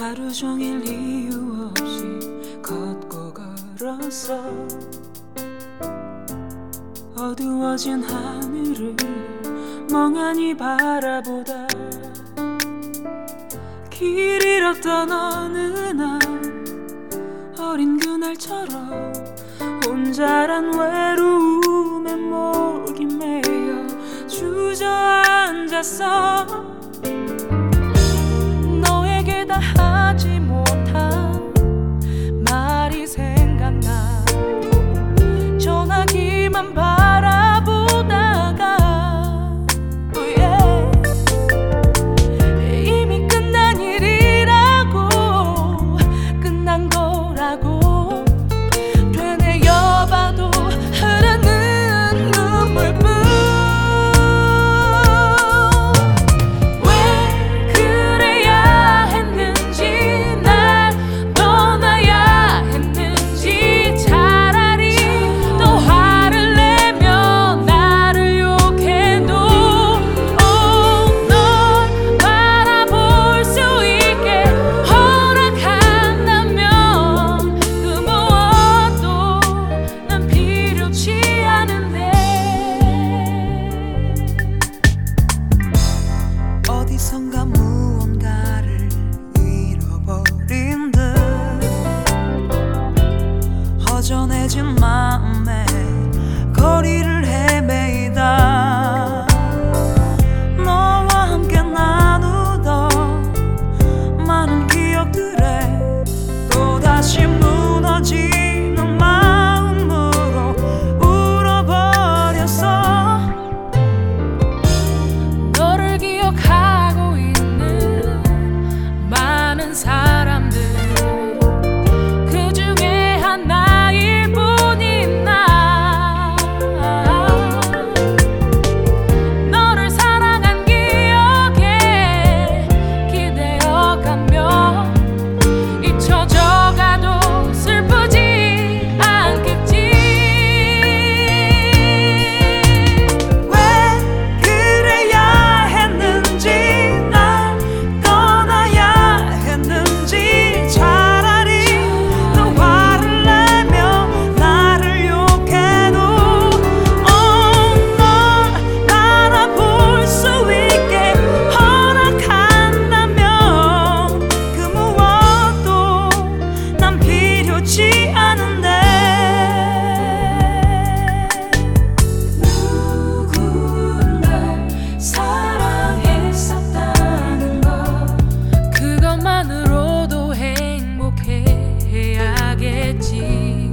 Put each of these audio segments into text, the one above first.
하루 종일 이유 없이 걷고 걸어서 어두워진 하늘을 멍하니 바라보다 길 잃었던 어느 날 어린 그날처럼 혼자란 외로움에 목이 메여 주저앉았어. 너에게 다 하지 못한 말이 생각나. 전화기만 바라보다가 이미 끝난 일이라고, 끝난 거라고 되뇌어봐도 흐르는 눈물뿐. 왜 그래야 했는지, 날 떠나야 했는지, 차라리 또 화를 내며 나를 욕해도 널 바라볼 수 있게 허락한다면 그 무엇도 난 필요치 않은데. 어디선가 무언가를 잃어버린 듯 허전해진 마음에 거리를 헤매이다 너와 함께 나누던 많은 기억들에 또다시 무너지는 마음으로 울어버렸어. 너를 기억하고 있는 많은 사람들, 그 중에 하나일 뿐인 나. 너를 사랑한 기억에 기대어가며 잊혀져가도 슬프지 않겠지. 왜 그래야 했는지, 날 떠나야 했는지, 차라리 또 화를 내며 나를 욕해도 널 바라볼 수 있게 허락한다면 그 무엇도 난 필요치 않은데. 누군가를 사랑했었다는 것, 그것만으로도 행복해야겠지.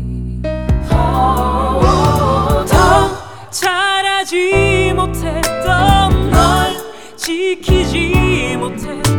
더 잘하지 못했던 널 지키지 못해